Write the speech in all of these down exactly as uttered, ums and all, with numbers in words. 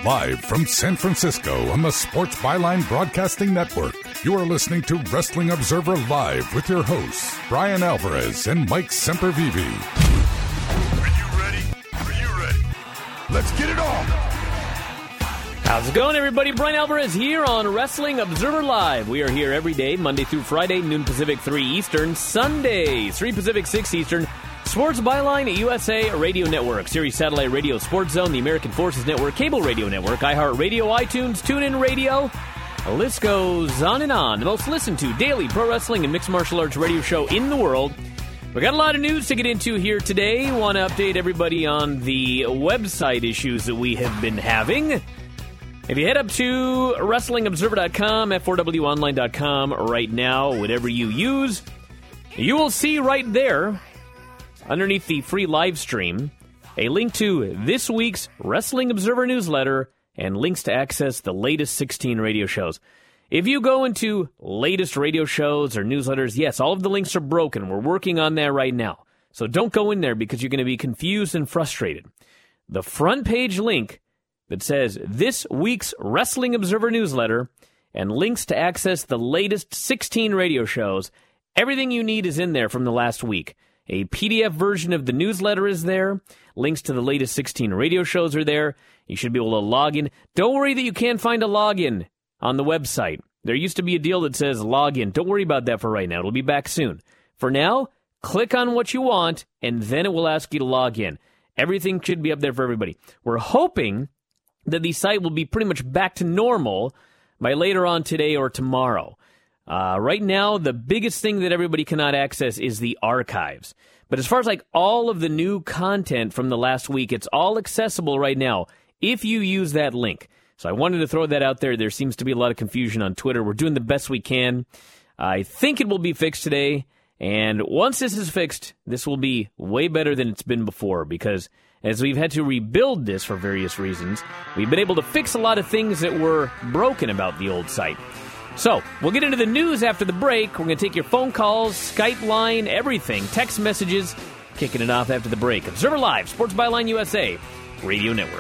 Live from San Francisco on the Sports Byline Broadcasting Network, you are listening to Wrestling Observer Live with your hosts, Brian Alvarez and Mike Sempervive. Are you ready? Are you ready? Let's get it on! How's it going, everybody? Brian Alvarez here on Wrestling Observer Live. We are here every day, Monday through Friday, noon Pacific, three Eastern, Sundays, three Pacific, six Eastern. Sports Byline at U S A Radio Network, Sirius Satellite Radio, Sports Zone, the American Forces Network, Cable Radio Network, iHeartRadio, iTunes, TuneIn Radio. The list goes on and on. The most listened to daily pro wrestling and mixed martial arts radio show in the world. We got a lot of news to get into here today. Want to update everybody on the website issues that we have been having. If you head up to Wrestling Observer dot com, F four W online dot com right now, whatever you use, you will see right there, underneath the free live stream, a link to this week's Wrestling Observer newsletter and links to access the latest sixteen radio shows. If you go into latest radio shows or newsletters, yes, all of the links are broken. We're working on that right now. So don't go in there because you're going to be confused and frustrated. The front page link that says this week's Wrestling Observer newsletter and links to access the latest sixteen radio shows, everything you need is in there from the last week. A P D F version of the newsletter is there. Links to the latest sixteen radio shows are there. You should be able to log in. Don't worry that you can't find a login on the website. There used to be a deal that says login. Don't worry about that for right now. It'll be back soon. For now, click on what you want, and then it will ask you to log in. Everything should be up there for everybody. We're hoping that the site will be pretty much back to normal by later on today or tomorrow. Uh, right now, the biggest thing that everybody cannot access is the archives. But as far as like all of the new content from the last week, it's all accessible right now if you use that link. So I wanted to throw that out there. There seems to be a lot of confusion on Twitter. We're doing the best we can. I think it will be fixed today. And once this is fixed, this will be way better than it's been before because as we've had to rebuild this for various reasons, we've been able to fix a lot of things that were broken about the old site. So, we'll get into the news after the break. We're going to take your phone calls, Skype line, everything, text messages, kicking it off after the break. Observer Live, Sports Byline U S A Radio Network.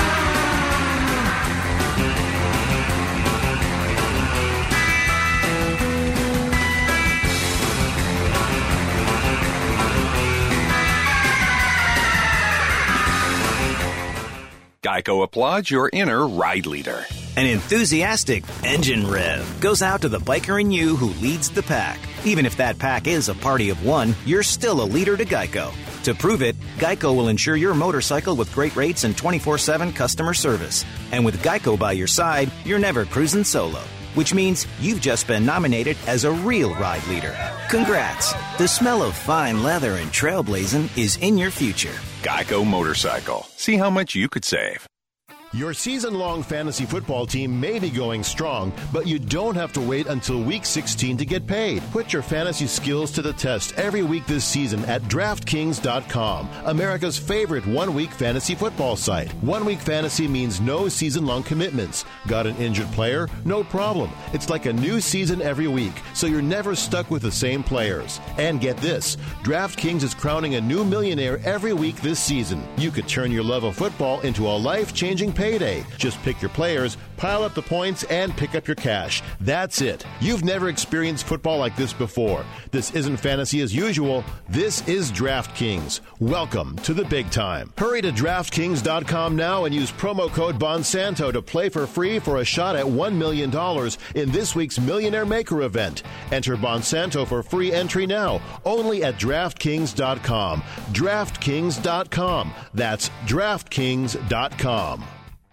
Geico applauds your inner ride leader. An enthusiastic engine rev goes out to the biker in you who leads the pack. Even if that pack is a party of one, you're still a leader to Geico. To prove it, Geico will insure your motorcycle with great rates and twenty-four seven customer service. And with Geico by your side, you're never cruising solo. Which means you've just been nominated as a real ride leader. Congrats! The smell of fine leather and trailblazing is in your future. Geico Motorcycle. See how much you could save. Your season-long fantasy football team may be going strong, but you don't have to wait until Week sixteen to get paid. Put your fantasy skills to the test every week this season at DraftKings dot com, America's favorite one-week fantasy football site. One-week fantasy means no season-long commitments. Got an injured player? No problem. It's like a new season every week, so you're never stuck with the same players. And get this, DraftKings is crowning a new millionaire every week this season. You could turn your love of football into a life-changing payday. Just pick your players, pile up the points, and pick up your cash. That's it. You've never experienced football like this before. This isn't fantasy as usual. This is DraftKings. Welcome to the big time. Hurry to DraftKings dot com now and use promo code Bonsanto to play for free for a shot at one million dollars in this week's Millionaire Maker event. Enter Bonsanto for free entry now, only at DraftKings dot com. DraftKings dot com. That's DraftKings dot com.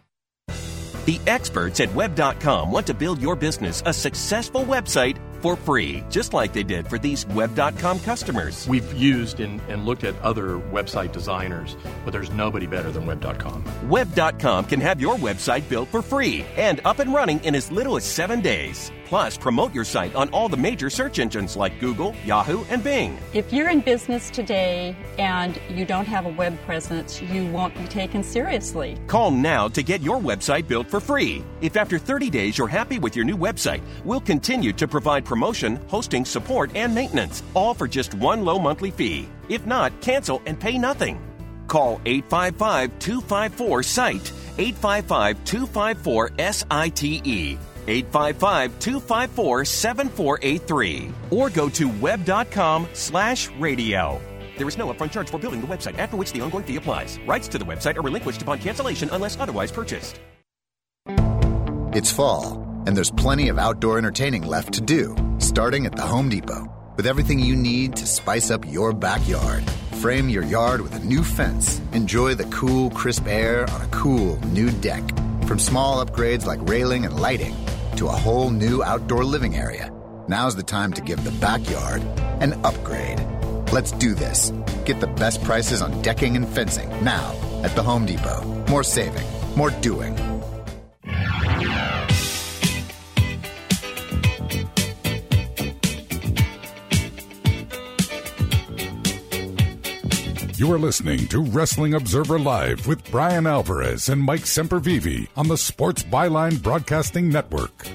The experts at web dot com want to build your business a successful website for free, just like they did for these web dot com customers. We've used and, and looked at other website designers, but there's nobody better than web dot com. web dot com can have your website built for free and up and running in as little as seven days. Plus, promote your site on all the major search engines like Google, Yahoo, and Bing. If you're in business today and you don't have a web presence, you won't be taken seriously. Call now to get your website built for free. If after thirty days you're happy with your new website, we'll continue to provide promotion, hosting, support, and maintenance, all for just one low monthly fee. If not, cancel and pay nothing. Call eight five five, two five four, S I T E eight five five, two five four, S I T E. eight five five, two five four, seven four eight three. Or go to web.com slash radio. There is no upfront charge for building the website, after which the ongoing fee applies. Rights to the website are relinquished upon cancellation unless otherwise purchased. It's fall, and there's plenty of outdoor entertaining left to do, starting at the Home Depot. With everything you need to spice up your backyard. Frame your yard with a new fence. Enjoy the cool, crisp air on a cool new deck. From small upgrades like railing and lighting to a whole new outdoor living area. Now's the time to give the backyard an upgrade. Let's do this. Get the best prices on decking and fencing now at the Home Depot. More saving, more doing. You are listening to Wrestling Observer Live with Brian Alvarez and Mike Sempervive on the Sports Byline Broadcasting Network.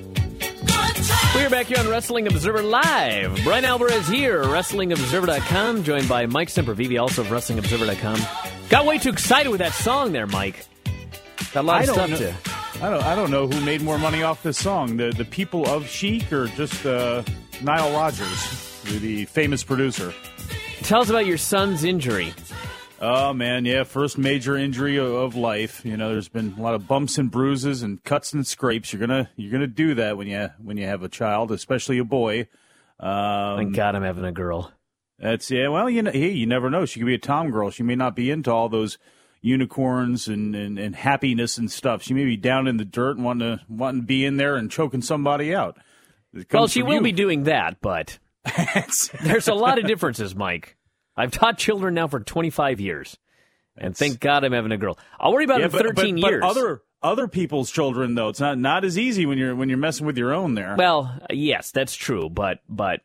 We're back here on Wrestling Observer Live. Brian Alvarez here, Wrestling Observer dot com, joined by Mike Sempervive, also of Wrestling Observer dot com. Got way too excited with that song there, Mike. Got a lot I of don't stuff know, to... I don't, I don't know who made more money off this song, the, the people of Chic or just uh, Nile Rodgers, the famous producer. Tell us about your son's injury. Oh, man, yeah, first major injury of, of life. You know, there's been a lot of bumps and bruises and cuts and scrapes. You're gonna you're gonna do that when you when you have a child, especially a boy. Um, Thank God I'm having a girl. That's yeah. Well, you know, hey, you never know. She could be a tom girl. She may not be into all those unicorns and, and, and happiness and stuff. She may be down in the dirt and wanting to wanting to be in there and choking somebody out. Well, she will you. be doing that, but there's a lot of differences, Mike. I've taught children now for twenty-five years, and thank God I'm having a girl. I'll worry about yeah, it in but, thirteen but, years. But other other people's children, though, it's not not as easy when you're when you're messing with your own there. Well, yes, that's true, but but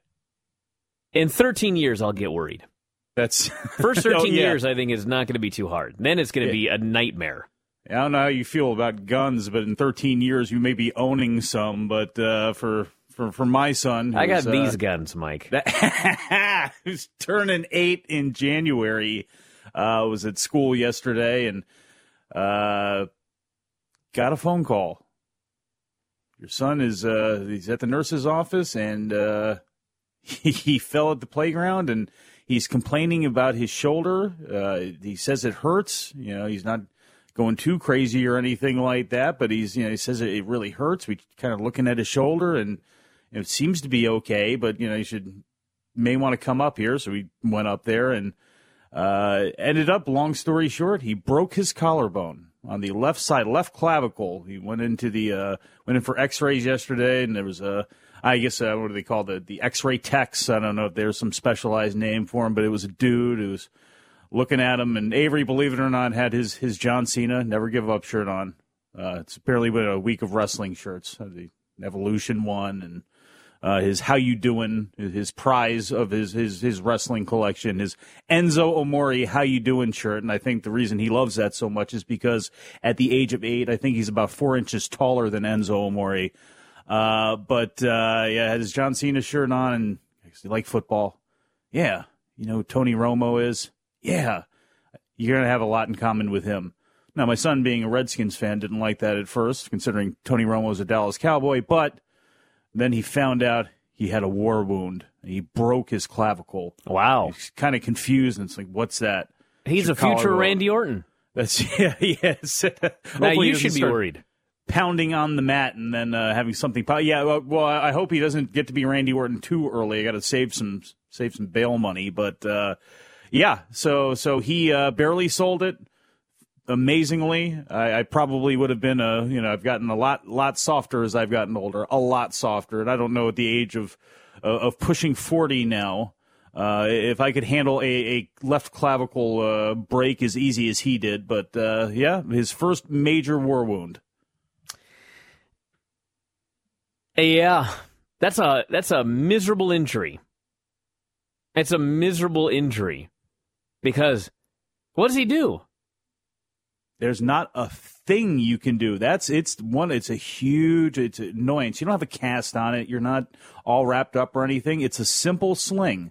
in thirteen years, I'll get worried. That's first thirteen oh, yeah. years, I think, is not going to be too hard. Then it's going to yeah. be a nightmare. I don't know how you feel about guns, but in thirteen years, you may be owning some. But uh, for For, for my son. I got uh, these guns, Mike. That, who's turning eight in January. Uh, was at school yesterday and uh, got a phone call. Your son is uh, he's at the nurse's office and uh, he, he fell at the playground and he's complaining about his shoulder. Uh, he says it hurts. You know, he's not going too crazy or anything like that, but he's you know he says it, it really hurts. We kind of looking at his shoulder and. It seems to be okay, but, you know, you should may want to come up here. So we went up there and uh, ended up, long story short, he broke his collarbone on the left side, left clavicle. He went into the uh, went in for X-rays yesterday, and there was a, I guess, uh, what do they call the the X-ray techs? I don't know if there's some specialized name for him, but it was a dude who was looking at him. And Avery, believe it or not, had his his John Cena Never Give Up shirt on. Uh, it's apparently been a week of wrestling shirts. The Evolution one and. Uh, his How You Doing, his prize of his, his his wrestling collection, his Enzo Amore How You Doing shirt. And I think the reason he loves that so much is because at the age of eight, I think he's about four inches taller than Enzo Amore. Uh, but, uh, yeah, had his John Cena shirt on and you like football. Yeah. You know who Tony Romo is? Yeah. You're going to have a lot in common with him. Now, my son, being a Redskins fan, didn't like that at first, considering Tony Romo is a Dallas Cowboy, but then he found out he had a war wound. He broke his clavicle. Wow. He's kind of confused, and it's like, what's that? He's a future Randy Orton. That's yeah, yes. Now you should be worried. Pounding on the mat and then uh, having something. Yeah, well, well, I hope he doesn't get to be Randy Orton too early. I got to save some save some bail money, but uh, yeah. So so he uh, barely sold it. Amazingly, I, I probably would have been a, you know, I've gotten a lot, lot softer as I've gotten older, a lot softer. And I don't know at the age of, uh, of pushing forty now, uh, if I could handle a, a left clavicle, uh, break as easy as he did. But, uh, yeah, his first major war wound. Yeah, that's a, that's a miserable injury. It's a miserable injury because what does he do? There's not a thing you can do. That's it's one. It's a huge. It's annoying. So you don't have a cast on it. You're not all wrapped up or anything. It's a simple sling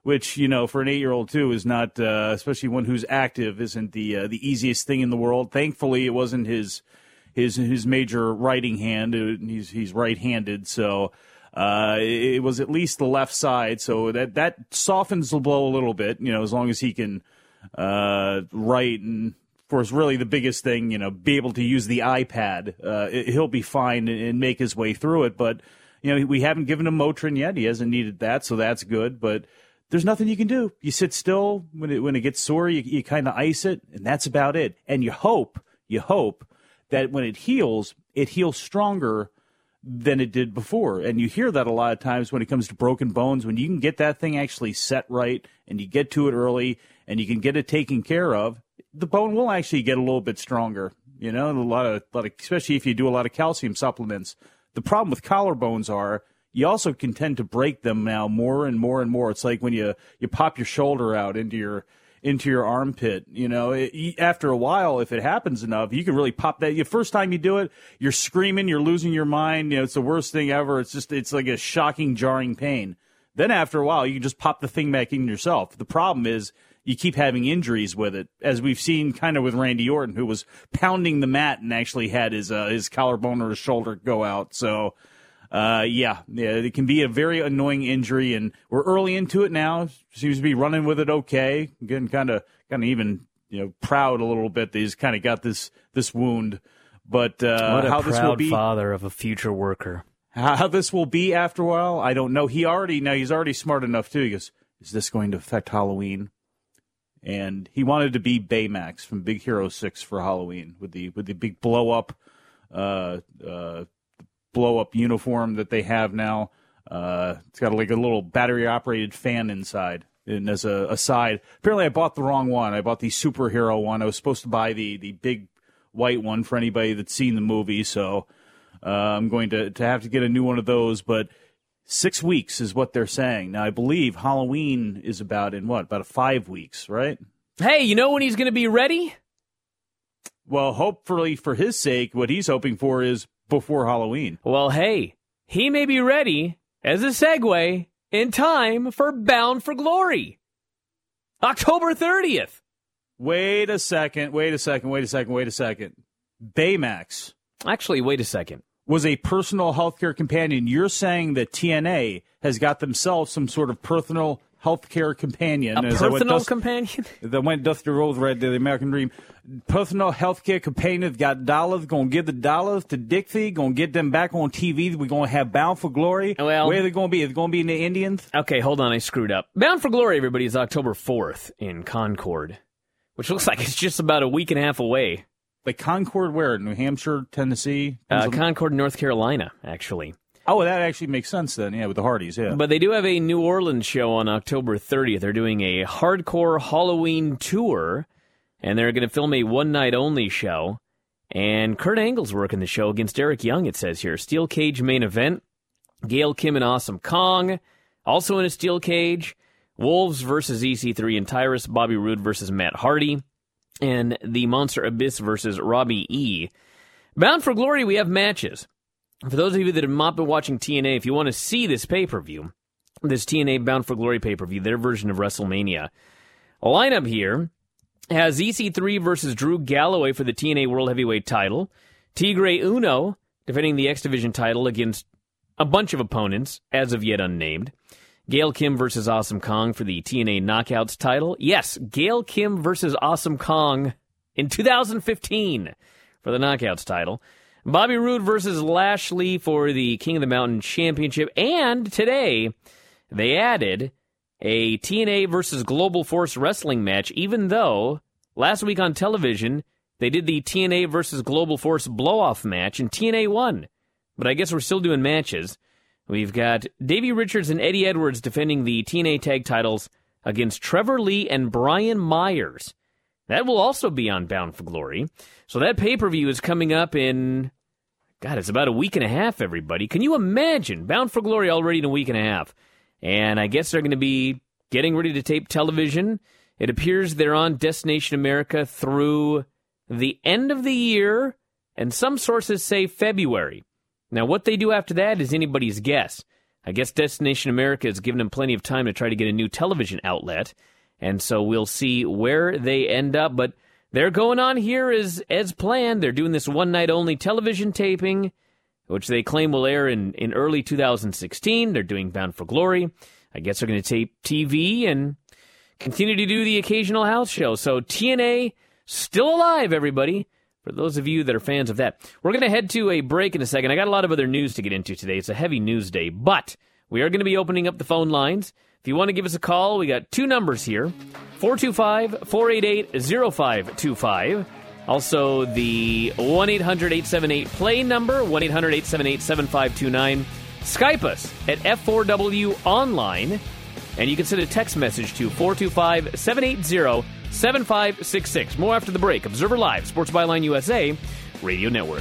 which, you know, for an eight-year-old, too, is not, uh, especially one who's active, isn't the uh, the easiest thing in the world. Thankfully, it wasn't his his his major writing hand. He's he's right-handed, so uh, it was at least the left side. So that, that softens the blow a little bit, you know, as long as he can uh, write and, of course, really the biggest thing, you know, be able to use the iPad. Uh, he'll be fine and make his way through it, but, you know, we haven't given him Motrin yet. He hasn't needed that, so that's good, but there's nothing you can do. You sit still. When it when it gets sore, you, you kind of ice it, and that's about it. And you hope, you hope that when it heals, it heals stronger than it did before. And you hear that a lot of times when it comes to broken bones. When you can get that thing actually set right, and you get to it early, and you can get it taken care of, the bone will actually get a little bit stronger. You know, a lot of, a lot of especially if you do a lot of calcium supplements. The problem with collarbones are, you also can tend to break them now more and more and more. It's like when you, you pop your shoulder out into your into your armpit. You know, it, after a while, if it happens enough, you can really pop that. The first time you do it, you're screaming, you're losing your mind. You know, it's the worst thing ever. It's just it's like a shocking, jarring pain. Then after a while, you can just pop the thing back in yourself. The problem is you keep having injuries with it, as we've seen kind of with Randy Orton, who was pounding the mat and actually had his uh, his collarbone or his shoulder go out. So. Uh, yeah, yeah, it can be a very annoying injury, and we're early into it now. Seems to be running with it okay. Getting kind of, kind of even, you know, proud a little bit that he's kind of got this this wound. But uh, what a how proud this will be, father of a future worker. How this will be after a while, I don't know. He already now he's already smart enough too. He goes, "Is this going to affect Halloween?" And he wanted to be Baymax from Big Hero Six for Halloween with the with the big blow up. Uh, uh, blow-up uniform that they have now. Uh, it's got like a little battery-operated fan inside. And as a aside, apparently I bought the wrong one. I bought the superhero one. I was supposed to buy the, the big white one for anybody that's seen the movie, so uh, I'm going to, to have to get a new one of those. But six weeks is what they're saying. Now, I believe Halloween is about in what? About a five weeks, right? Hey, you know when he's going to be ready? Well, hopefully for his sake, what he's hoping for is before Halloween. Well, hey, he may be ready, as a segue, in time for Bound for Glory. October thirtieth. Wait a second, wait a second, wait a second, wait a second. Baymax. Actually, wait a second. Was a personal healthcare companion. You're saying that T N A has got themselves some sort of personal healthcare companion. A Is personal that does, companion? That went Dusty Rhodes read the American Dream. Personal healthcare companion got dollars, gonna give the dollars to Dixie, gonna get them back on T V. We're gonna have Bound for Glory. Well, where are they gonna be? Is it gonna be in the Indians? Okay, hold on, I screwed up. Bound for Glory, everybody, is October fourth in Concord, which looks like it's just about a week and a half away. Like Concord where? New Hampshire, Tennessee? Uh, Concord, North Carolina, actually. Oh, that actually makes sense then, yeah, with the Hardys, yeah. But they do have a New Orleans show on October thirtieth. They're doing a hardcore Halloween tour, and they're going to film a one-night-only show. And Kurt Angle's working the show against Eric Young, it says here. Steel cage main event. Gail Kim and Awesome Kong, also in a steel cage. Wolves versus E C three and Tyrus. Bobby Roode versus Matt Hardy. And the Monster Abyss versus Robbie E. Bound for Glory, we have matches. For those of you that have not been watching T N A, if you want to see this pay-per-view, this T N A Bound for Glory pay-per-view, their version of WrestleMania, a lineup here has E C three versus Drew Galloway for the T N A World Heavyweight title, Tigre Uno defending the X Division title against a bunch of opponents, as of yet unnamed, Gail Kim versus Awesome Kong for the T N A Knockouts title. Yes, Gail Kim versus Awesome Kong in two thousand fifteen for the Knockouts title. Bobby Roode versus Lashley for the King of the Mountain Championship. And today, they added a T N A versus Global Force Wrestling match, even though last week on television, they did the T N A versus Global Force blow-off match, and T N A won. But I guess we're still doing matches. We've got Davey Richards and Eddie Edwards defending the T N A tag titles against Trevor Lee and Brian Myers. That will also be on Bound for Glory. So that pay-per-view is coming up in, God, it's about a week and a half, everybody. Can you imagine? Bound for Glory already in a week and a half. And I guess they're going to be getting ready to tape television. It appears they're on Destination America through the end of the year, and some sources say February. Now, what they do after that is anybody's guess. I guess Destination America has given them plenty of time to try to get a new television outlet, and so we'll see where they end up. But they're going on here as, as planned. They're doing this one-night-only television taping, which they claim will air in, in early two thousand sixteen. They're doing Bound for Glory. I guess they're going to tape T V and continue to do the occasional house show. So T N A still alive, everybody, for those of you that are fans of that. We're going to head to a break in a second. I got a lot of other news to get into today. It's a heavy news day, but we are going to be opening up the phone lines. If you want to give us a call, we got two numbers here, four two five, four eight eight, zero five two five. Also, the one eight hundred eight seven eight play number, one eight hundred eight seven eight seven five two nine. Skype us at F four W Online, and you can send a text message to four two five, seven eight zero, seven five six six. More after the break. Observer Live, Sports Byline U S A Radio Network.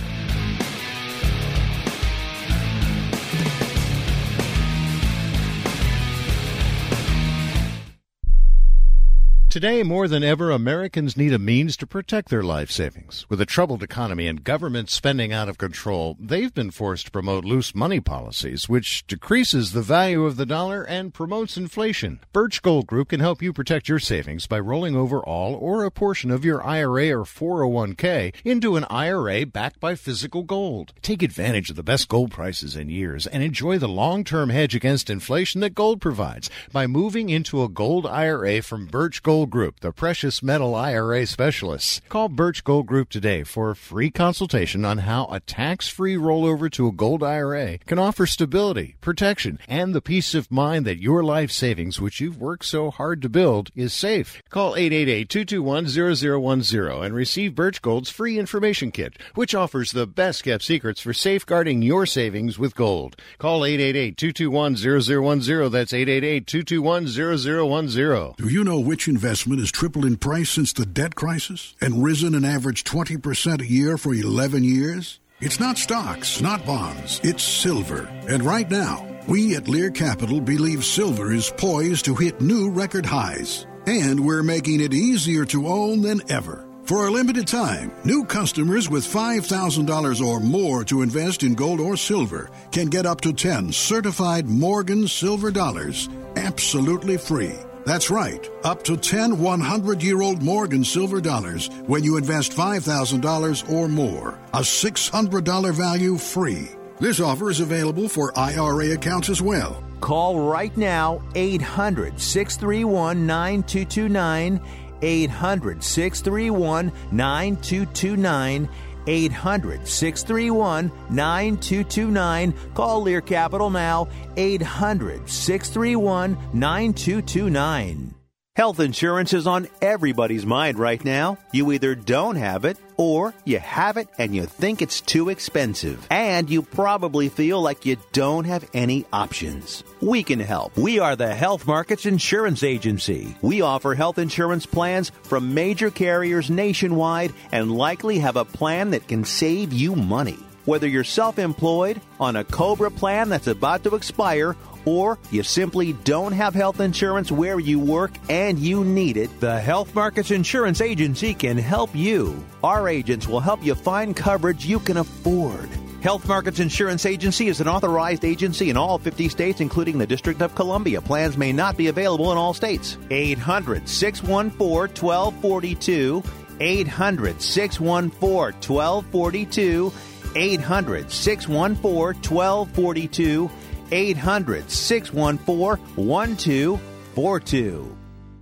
Today, more than ever, Americans need a means to protect their life savings. With a troubled economy and government spending out of control, they've been forced to promote loose money policies, which decreases the value of the dollar and promotes inflation. Birch Gold Group can help you protect your savings by rolling over all or a portion of your I R A or four oh one k into an I R A backed by physical gold. Take advantage of the best gold prices in years and enjoy the long-term hedge against inflation that gold provides by moving into a gold I R A from Birch Gold Group, the precious metal I R A specialists. Call Birch Gold Group today for a free consultation on how a tax-free rollover to a gold I R A can offer stability, protection, and the peace of mind that your life savings, which you've worked so hard to build, is safe. Call eight eight eight, two two one, zero zero one zero and receive Birch Gold's free information kit, which offers the best-kept secrets for safeguarding your savings with gold. Call eight eight eight, two two one, zero zero one zero. That's eight eight eight, two two one, zero zero one zero. Do you know which investment has tripled in price since the debt crisis and risen an average twenty percent a year for eleven years? It's not stocks, not bonds, it's silver. And right now, we at Lear Capital believe silver is poised to hit new record highs. And we're making it easier to own than ever. For a limited time, new customers with five thousand dollars or more to invest in gold or silver can get up to ten certified Morgan silver dollars absolutely free. That's right, up to ten hundred-year-old Morgan silver dollars when you invest five thousand dollars or more. A six hundred dollars value free. This offer is available for I R A accounts as well. Call right now, eight hundred, six three one, nine two two nine, eight hundred, six three one, nine two two nine, eight hundred, six three one, nine two two nine. Call Lear Capital now, eight hundred, six three one, nine two two nine. Health insurance is on everybody's mind right now. You either don't have it or you have it and you think it's too expensive. And you probably feel like you don't have any options. We can help. We are the Health Markets Insurance Agency. We offer health insurance plans from major carriers nationwide and likely have a plan that can save you money. Whether you're self-employed, on a COBRA plan that's about to expire, or you simply don't have health insurance where you work and you need it, the Health Markets Insurance Agency can help you. Our agents will help you find coverage you can afford. Health Markets Insurance Agency is an authorized agency in all fifty states, including the District of Columbia. Plans may not be available in all states. eight hundred, six one four, one two four two. eight hundred, six one four, one two four two. eight hundred, six one four, one two four two. eight hundred, six one four, one two four two.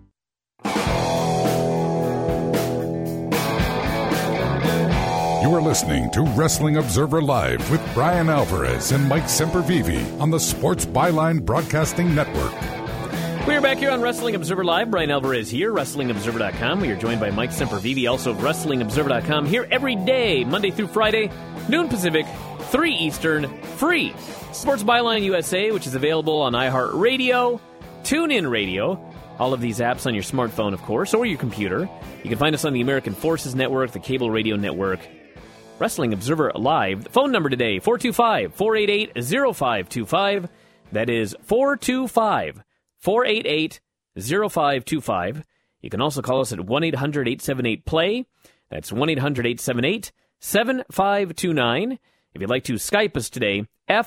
You are listening to Wrestling Observer Live with Brian Alvarez and Mike Sempervive on the Sports Byline Broadcasting Network. We are back here on Wrestling Observer Live. Brian Alvarez here, Wrestling Observer dot com. We are joined by Mike Sempervive, also of Wrestling Observer dot com, here every day, Monday through Friday, noon Pacific, three Eastern, free. Sports Byline U S A, which is available on iHeartRadio, TuneIn Radio, all of these apps on your smartphone, of course, or your computer. You can find us on the American Forces Network, the Cable Radio Network, Wrestling Observer Live. The phone number today, four two five, four eight eight, zero five two five. That is four two five, four eight eight, zero five two five. You can also call us at one eight hundred, eight seven eight, play. That's one eight hundred, eight seven eight, seven five two nine. If you'd like to Skype us today, F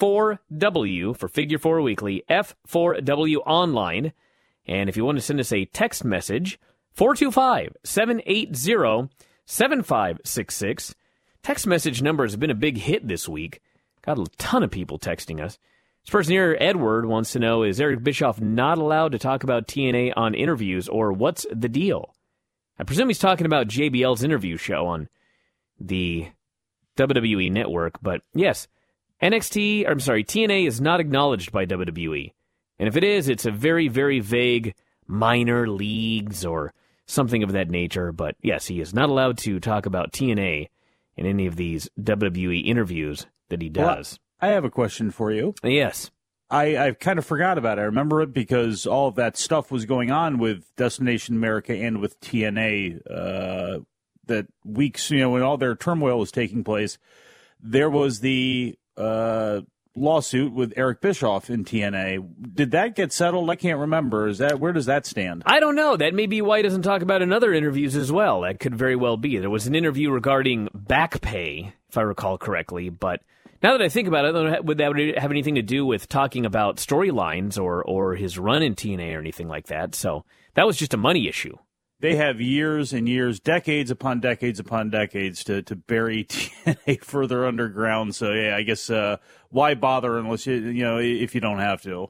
four W for Figure four Weekly, F four W Online. And if you want to send us a text message, four two five, seven eight zero, seven five six six. Text message number has been a big hit this week. Got a ton of people texting us. This person here, Edward, wants to know, is Eric Bischoff not allowed to talk about T N A on interviews, or what's the deal? I presume he's talking about J B L's interview show on the W W E Network, but yes, N X T, or I'm sorry, T N A is not acknowledged by W W E. And if it is, it's a very, very vague minor leagues or something of that nature. But yes, he is not allowed to talk about T N A in any of these W W E interviews that he does. Well, I have a question for you. Yes. I, I kind of forgot about it. I remember it because all of that stuff was going on with Destination America and with T N A, uh, that weeks, you know, when all their turmoil was taking place. There was the uh, lawsuit with Eric Bischoff in T N A. Did that get settled? I can't remember. Is that where does that stand? I don't know. That may be why he doesn't talk about it in other interviews as well. That could very well be. There was an interview regarding back pay, if I recall correctly. But now that I think about it, I don't know, would that have anything to do with talking about storylines or, or his run in T N A or anything like that? So that was just a money issue. They have years and years, decades upon decades upon decades to, to bury T N A further underground. So, yeah, I guess uh, why bother unless you, you know, if you don't have to.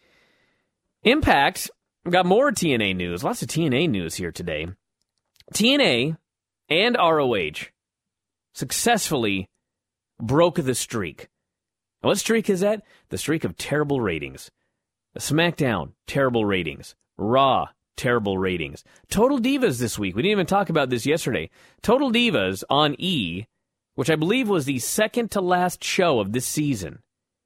Impact got more T N A news. Lots of T N A news here today. T N A and R O H successfully broke the streak. Now, what streak is that? The streak of terrible ratings. SmackDown, terrible ratings. Raw, terrible ratings. Total Divas this week. We didn't even talk about this yesterday. Total Divas on E, which I believe was the second to last show of this season.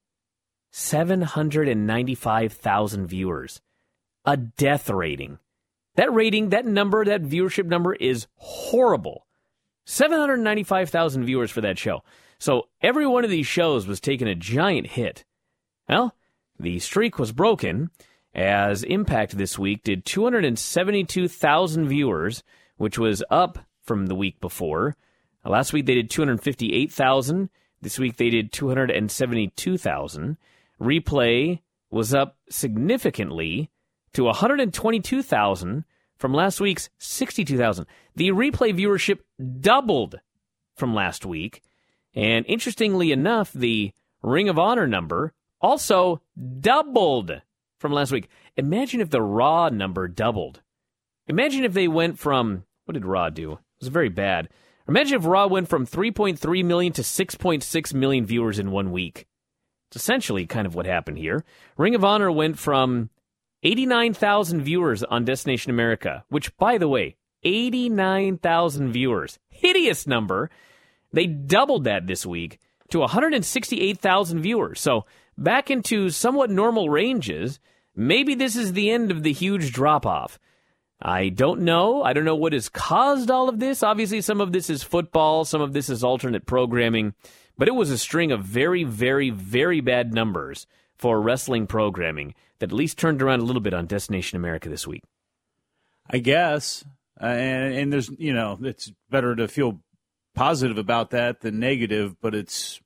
seven hundred ninety-five thousand viewers. A death rating. That rating, that number, that viewership number is horrible. seven hundred ninety-five thousand viewers for that show. So every one of these shows was taking a giant hit. Well, the streak was broken as Impact this week did two hundred seventy-two thousand viewers, which was up from the week before. Last week they did two hundred fifty-eight thousand. This week they did two hundred seventy-two thousand. Replay was up significantly to one hundred twenty-two thousand from last week's sixty-two thousand. The replay viewership doubled from last week. And interestingly enough, the Ring of Honor number also doubled from last week. Imagine if the Raw number doubled. Imagine if they went from, what did Raw do? It was very bad. Imagine if Raw went from three point three million to six point six million viewers in one week. It's essentially kind of what happened here. Ring of Honor went from eighty-nine thousand viewers on Destination America, which, by the way, eighty-nine thousand viewers. Hideous number. They doubled that this week to one hundred sixty-eight thousand viewers. So back into somewhat normal ranges. Maybe this is the end of the huge drop-off. I don't know. I don't know what has caused all of this. Obviously, some of this is football. Some of this is alternate programming. But it was a string of very, very, very bad numbers for wrestling programming that at least turned around a little bit on Destination America this week. I guess. Uh, and, and there's, you know, it's better to feel positive about that than negative, but it's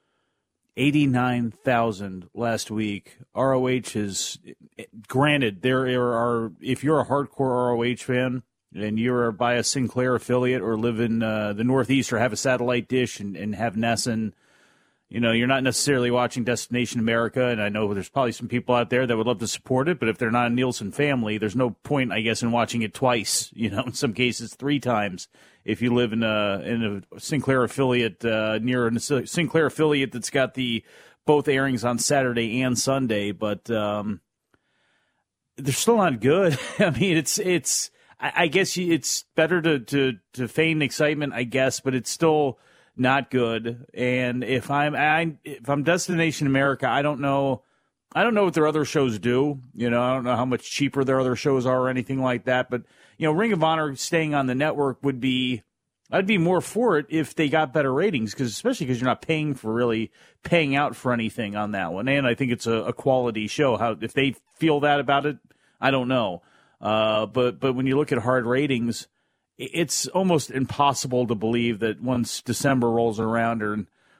eighty-nine thousand last week. R O H is, granted, there are, if you're a hardcore R O H fan and you're by a Sinclair affiliate or live in uh, the Northeast or have a satellite dish and, and have Nesson, you know, you're not necessarily watching Destination America, and I know there's probably some people out there that would love to support it, but if they're not a Nielsen family, there's no point, I guess, in watching it twice, you know, in some cases three times. If you live in a in a Sinclair affiliate, uh, near a Sinclair affiliate that's got the both airings on Saturday and Sunday, but um, they're still not good. I mean, it's it's. I, I guess it's better to, to to feign excitement, I guess, but it's still not good. And if I'm I, if I'm Destination America, I don't know. I don't know what their other shows do. You know, I don't know how much cheaper their other shows are or anything like that. But, you know, Ring of Honor staying on the network would be, I'd be more for it if they got better ratings, because especially because you're not paying for really paying out for anything on that one. And I think it's a, a quality show. How if they feel that about it, I don't know. Uh, but but when you look at hard ratings, it's almost impossible to believe that once December rolls around and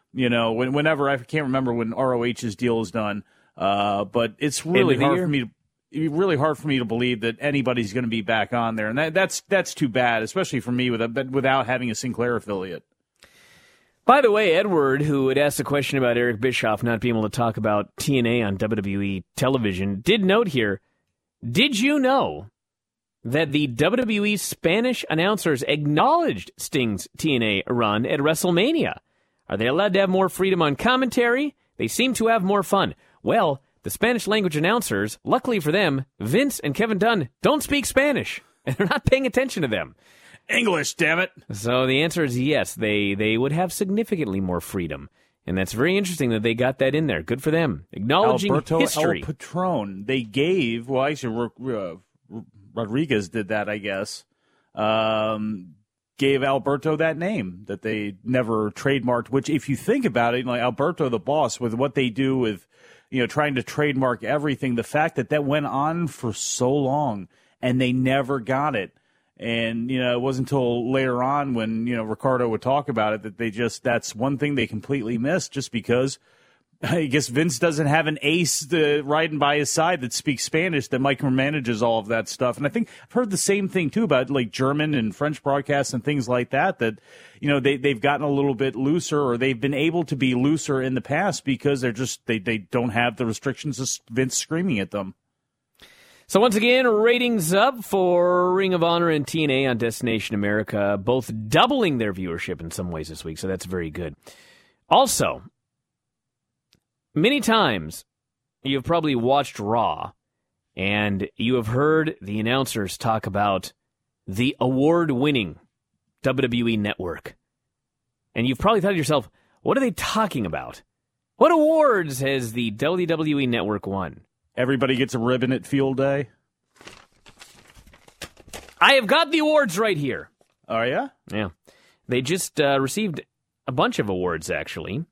You know, when, whenever I can't remember when R O H's deal is done, uh, but it's really hard year? for me to. It's really hard for me to believe that anybody's going to be back on there, and that, that's that's too bad, especially for me with a, without having a Sinclair affiliate. By the way, Edward, who had asked a question about Eric Bischoff not being able to talk about T N A on W W E television, did note here, did you know that the W W E Spanish announcers acknowledged Sting's T N A run at WrestleMania? Are they allowed to have more freedom on commentary? They seem to have more fun. Well, the Spanish language announcers, luckily for them, Vince and Kevin Dunn don't speak Spanish, and they're not paying attention to them. English, damn it. So the answer is yes, they, they would have significantly more freedom. And that's very interesting that they got that in there. Good for them. Acknowledging Alberto history. El Patron. They gave, well, actually, uh, Rodriguez did that, I guess. Um, gave Alberto that name that they never trademarked, which if you think about it, like Alberto the Boss, with what they do with, you know, trying to trademark everything, the fact that that went on for so long and they never got it. And, you know, it wasn't until later on when, you know, Ricardo would talk about it that they just, that's one thing they completely missed just because I guess Vince doesn't have an ace to, riding by his side that speaks Spanish that micromanages all of that stuff. And I think I've heard the same thing, too, about like German and French broadcasts and things like that, that, you know, they, they've gotten a little bit looser or they've been able to be looser in the past because they're just, they, they don't have the restrictions of Vince screaming at them. So once again, ratings up for Ring of Honor and T N A on Destination America, both doubling their viewership in some ways this week, so that's very good. Also, many times you've probably watched Raw, and you have heard the announcers talk about the award-winning W W E Network. And you've probably thought to yourself, what are they talking about? What awards has the W W E Network won? Everybody gets a ribbon at Field Day. I have got the awards right here. Oh, yeah? Yeah. They just uh, received a bunch of awards, actually.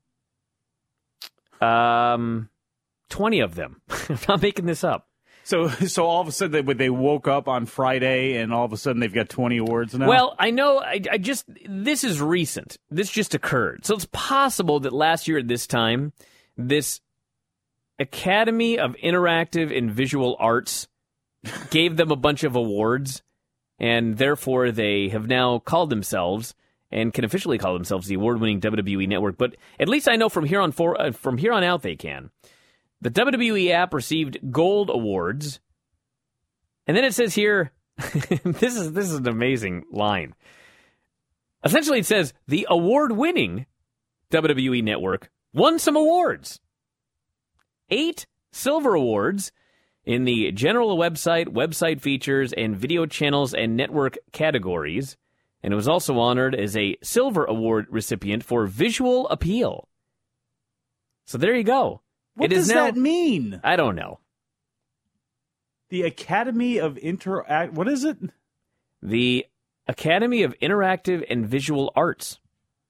Um, twenty of them. I'm not making this up. So so all of a sudden they, they woke up on Friday and all of a sudden they've got twenty awards now? Well, I know, I, I just, this is recent. This just occurred. So it's possible that last year at this time, this Academy of Interactive and Visual Arts gave them a bunch of awards, and therefore they have now called themselves and can officially call themselves the award-winning W W E Network. But at least I know from here on for, uh, from here on out they can. The W W E app received gold awards, and then it says here, this is this is an amazing line. Essentially, it says the award-winning W W E Network won some awards. Eight silver awards in the general website, website features, and video channels and network categories. And it was also honored as a silver award recipient for visual appeal. So there you go. What it does is now, that mean? I don't know. The Academy of Interact... What is it? The Academy of Interactive and Visual Arts.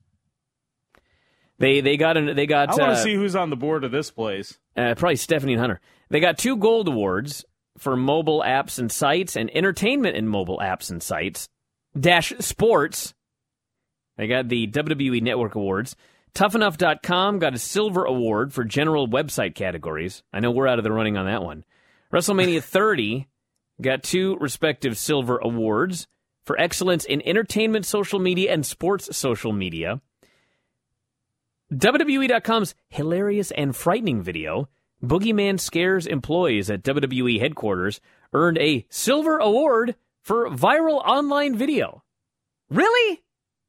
They they got an, they got. I want to uh, see who's on the board of this place. Uh, probably Stephanie and Hunter. They got two gold awards for mobile apps and sites and entertainment in mobile apps and sites. Dash Sports. They got the W W E Network Awards. Tough Enough dot com got a silver award for general website categories. I know we're out of the running on that one. WrestleMania thirty got two respective silver awards for excellence in entertainment social media and sports social media. W W E dot com's hilarious and frightening video, Boogeyman Scares Employees at W W E headquarters, earned a silver award for viral online video. Really?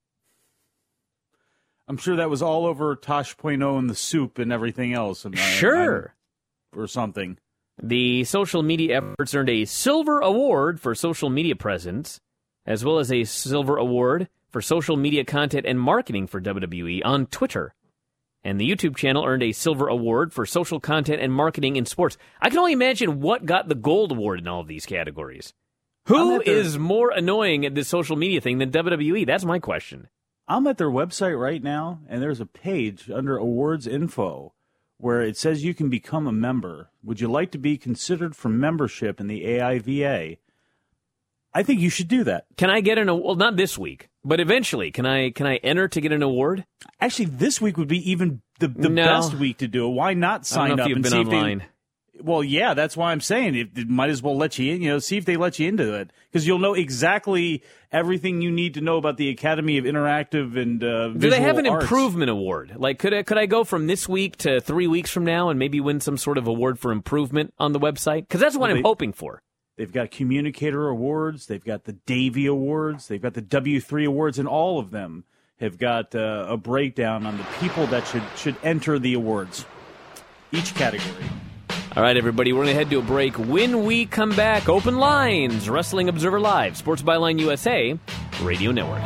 I'm sure that was all over Tosh Point oh and the soup and everything else. And sure. I, I, or something. The social media efforts earned a silver award for social media presence, as well as a silver award for social media content and marketing for W W E on Twitter. And the YouTube channel earned a silver award for social content and marketing in sports. I can only imagine what got the gold award in all of these categories. Who their, is more annoying at this social media thing than W W E? That's my question. I'm at their website right now, and there's a page under awards info where it says you can become a member. Would you like to be considered for membership in the A I V A? I think you should do that. Can I get an award? Well, not this week. But eventually, can I can I enter to get an award? Actually, this week would be even the, the No. best week to do it. Why not sign I don't know up if you've and been see online. if they? Well, yeah, that's why I'm saying it, it might as well let you in. You know, see if they let you into it, because you'll know exactly everything you need to know about the Academy of Interactive and uh, Do Visual they have an Arts. improvement award? Like, could I, could I go from this week to three weeks from now and maybe win some sort of award for improvement on the website? Because that's what Well, I'm they- hoping for. They've got Communicator Awards. They've got the Davy Awards. They've got the W three Awards, and all of them have got uh, a breakdown on the people that should should enter the awards, each category. All right, everybody, we're going to head to a break. When we come back, open lines, Wrestling Observer Live, Sports Byline U S A, Radio Network.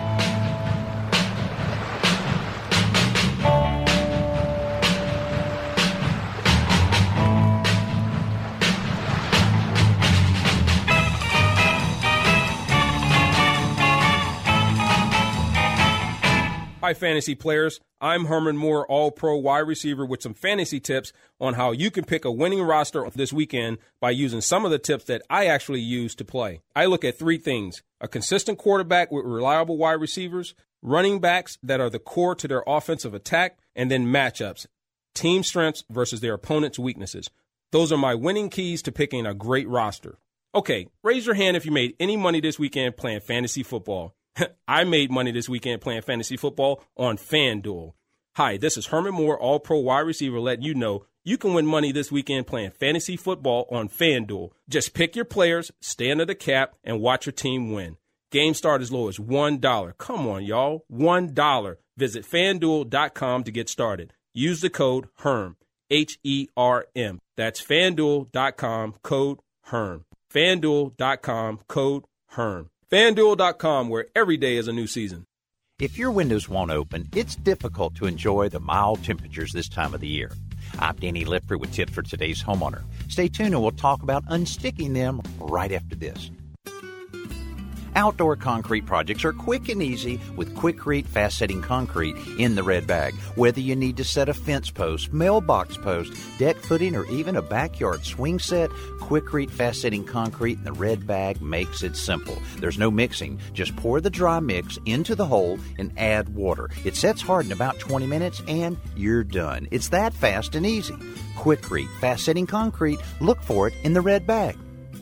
Hi, fantasy players. I'm Herman Moore, all-pro wide receiver with some fantasy tips on how you can pick a winning roster this weekend by using some of the tips that I actually use to play. I look at three things: a consistent quarterback with reliable wide receivers, running backs that are the core to their offensive attack, and then matchups, team strengths versus their opponent's weaknesses. Those are my winning keys to picking a great roster. Okay, raise your hand if you made any money this weekend playing fantasy football. I made money this weekend playing fantasy football on FanDuel. Hi, this is Herman Moore, all-pro wide receiver, letting you know you can win money this weekend playing fantasy football on FanDuel. Just pick your players, stay under the cap, and watch your team win. Games start as low as one dollar. Come on, y'all, one dollar. Visit FanDuel dot com to get started. Use the code HERM, H E R M. That's FanDuel dot com, code HERM. FanDuel dot com, code HERM. FanDuel dot com, where every day is a new season. If your windows won't open, it's difficult to enjoy the mild temperatures this time of the year. I'm Danny Lipford with tips for today's homeowner. Stay tuned and we'll talk about unsticking them right after this. Outdoor concrete projects are quick and easy with Quikrete fast-setting concrete in the red bag. Whether you need to set a fence post, mailbox post, deck footing, or even a backyard swing set, Quikrete fast-setting concrete in the red bag makes it simple. There's no mixing. Just pour the dry mix into the hole and add water. It sets hard in about twenty minutes and you're done. It's that fast and easy. Quikrete fast-setting concrete. Look for it in the red bag.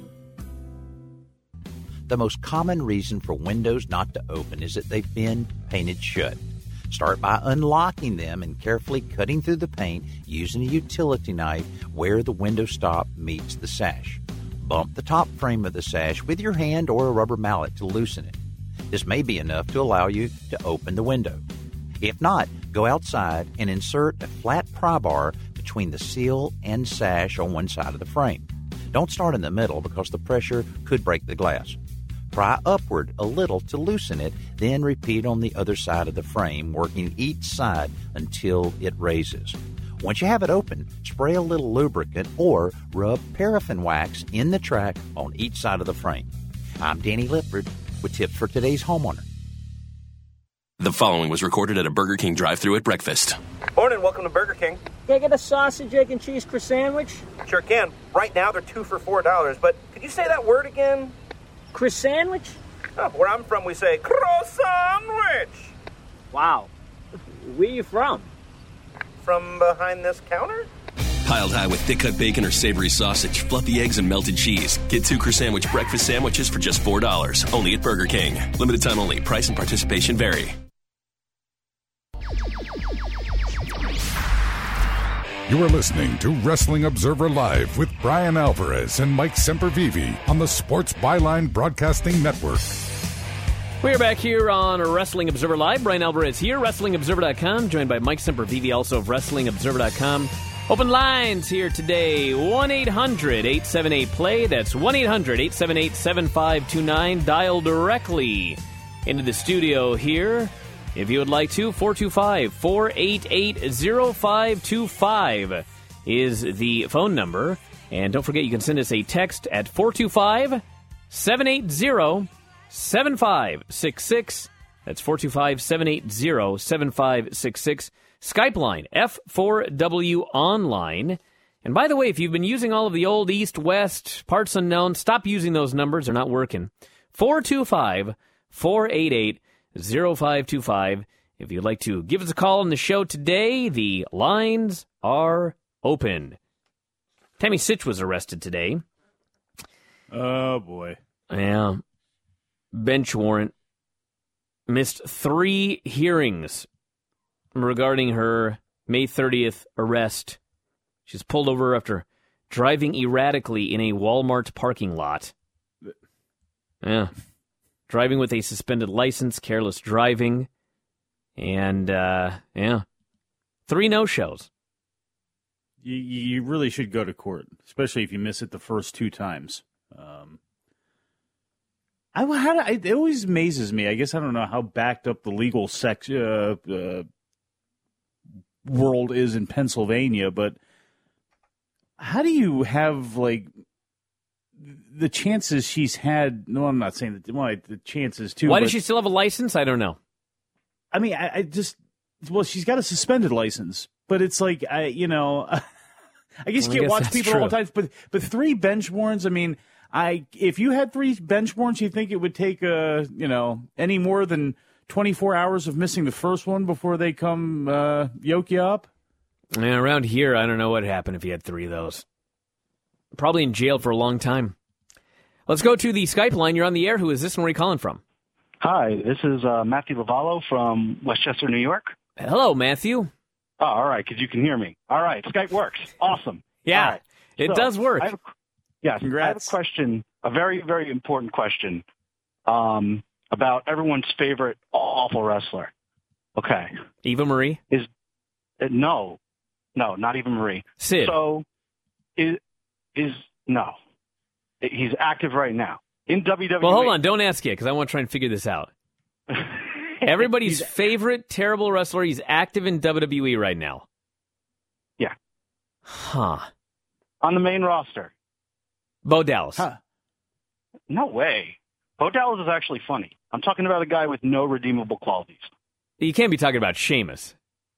The most common reason for windows not to open is that they've been painted shut. Start by unlocking them and carefully cutting through the paint using a utility knife where the window stop meets the sash. Bump the top frame of the sash with your hand or a rubber mallet to loosen it. This may be enough to allow you to open the window. If not, go outside and insert a flat pry bar between the seal and sash on one side of the frame. Don't start in the middle because the pressure could break the glass. Pry upward a little to loosen it, then repeat on the other side of the frame, working each side until it raises. Once you have it open, spray a little lubricant or rub paraffin wax in the track on each side of the frame. I'm Danny Lipford with tips for today's homeowner. The following was recorded at a Burger King drive-thru at breakfast. Morning, welcome to Burger King. Can I get a sausage, egg, and cheese croissant sandwich? Sure can. Right now they're two for four dollars, but could you say that word again? Croissant sandwich? Oh, where I'm from, we say croissant-wich. Wow. Where you from? From behind this counter? Piled high with thick-cut bacon or savory sausage, fluffy eggs, and melted cheese. Get two croissant breakfast sandwiches for just four dollars. Only at Burger King. Limited time only. Price and participation vary. You are listening to Wrestling Observer Live with Brian Alvarez and Mike Sempervive on the Sports Byline Broadcasting Network. We're back here on Wrestling Observer Live. Brian Alvarez here, Wrestling Observer dot com, joined by Mike Sempervive, also of Wrestling Observer dot com. Open lines here today, one eight hundred eight seven eight play. That's one eight hundred eight seven eight seven five two nine. Dial directly into the studio here. If you would like to, four two five, four eight eight, zero five two five is the phone number. And don't forget, you can send us a text at four two five, seven eight zero, seven five six six. That's four two five, seven eight zero, seven five six six. Skype line, F four W Online. And by the way, if you've been using all of the old East, West, parts unknown, stop using those numbers. They're not working. four two five, four eight eight, oh five two five. If you'd like to give us a call on the show today, the lines are open. Tammy Sitch was arrested today. Oh, boy. Yeah. Bench warrant. Missed three hearings regarding her May thirtieth arrest. She's pulled over after driving erratically in a Walmart parking lot. Yeah. Driving with a suspended license, careless driving, and, uh, yeah. Three no-shows. You, you really should go to court, especially if you miss it the first two times. Um, I, how do, it always amazes me. I guess I don't know how backed up the legal sex, uh, uh, world is in Pennsylvania, but how do you have, like, the chances she's had? No, I'm not saying that. Well, the chances too. Why but, does she still have a license? I don't know. I mean, I, I just well, she's got a suspended license, but it's like I, you know, I guess Well, I you can't guess watch that's people true. all the time. But but three bench warrants. I mean, I if you had three bench warrants, you think it would take uh you know any more than twenty-four hours of missing the first one before they come uh, yoke you up? Yeah, around here, I don't know what happened if you had three of those. Probably in jail for a long time. Let's go to the Skype line. You're on the air. Who is this and where are you calling from? Hi, this is uh, Matthew Lavallo from Westchester, New York. Hello, Matthew. Oh, all right, because you can hear me. All right, Skype works. Awesome. Yeah, All right. it So, does work. I have a, yes, I have a question, a very, very important question um, about everyone's favorite awful wrestler. Okay. Eva Marie? Is uh, No, no, not Eva Marie. Sid. So, is, is no. He's active right now. In W W E. Well, hold on. Don't ask yet because I want to try and figure this out. Everybody's favorite terrible wrestler. He's active in W W E right now. Yeah. Huh. On the main roster. Bo Dallas. Huh. No way. Bo Dallas is actually funny. I'm talking about a guy with no redeemable qualities. You can't be talking about Sheamus.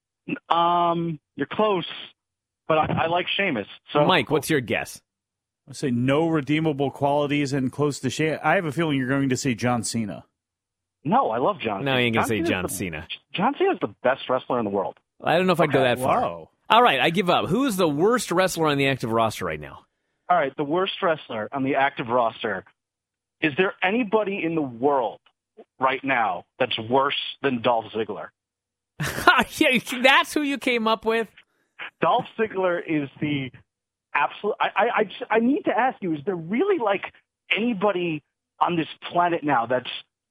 Um, you're close, but I, I like Sheamus. So, Mike, what's your guess? I say no redeemable qualities and close to shame. I have a feeling you're going to say John Cena. No, I love John Cena. No, you ain't going to say Cena's John the- Cena. John Cena is the best wrestler in the world. I don't know if I'd go Okay, that far. whoa. All right, I give up. Who is the worst wrestler on the active roster right now? All right, the worst wrestler on the active roster. Is there anybody in the world right now that's worse than Dolph Ziggler? Yeah, that's who you came up with? Dolph Ziggler is the absolute. I, I, I, just- I need to ask you: is there really like anybody on this planet now that's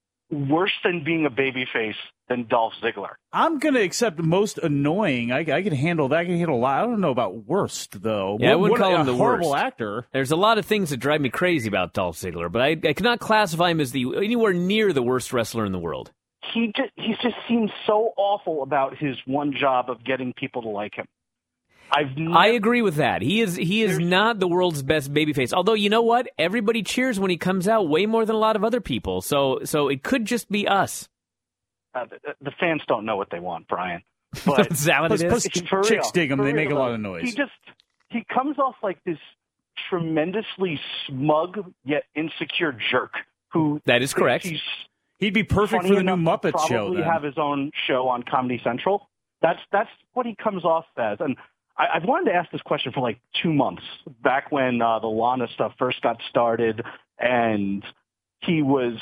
worse than being a babyface than Dolph Ziggler? I'm going to accept most annoying. I, I can handle that. I can handle a lot. I don't know about worst, though. Yeah, I What- wouldn't what call a him the horrible worst. actor. There's a lot of things that drive me crazy about Dolph Ziggler, but I, I cannot classify him as the anywhere near the worst wrestler in the world. He just, he just seems so awful about his one job of getting people to like him. I've never, I agree with that. He is he is not the world's best babyface. Although, you know what? Everybody cheers when he comes out way more than a lot of other people. So so it could just be us. uh, the, the fans don't know what they want, Brian. But Is that what it Plus- is? plus For chicks real, dig him. for They make a real, lot though. of noise. He just he comes off like this tremendously smug yet insecure jerk who That is correct. He's He'd be perfect funny for the new enough to Muppet show. Probably Then. have his own show on Comedy Central. That's that's what he comes off as. And I, I've wanted to ask this question for like two months back when uh, the Lana stuff first got started, and he was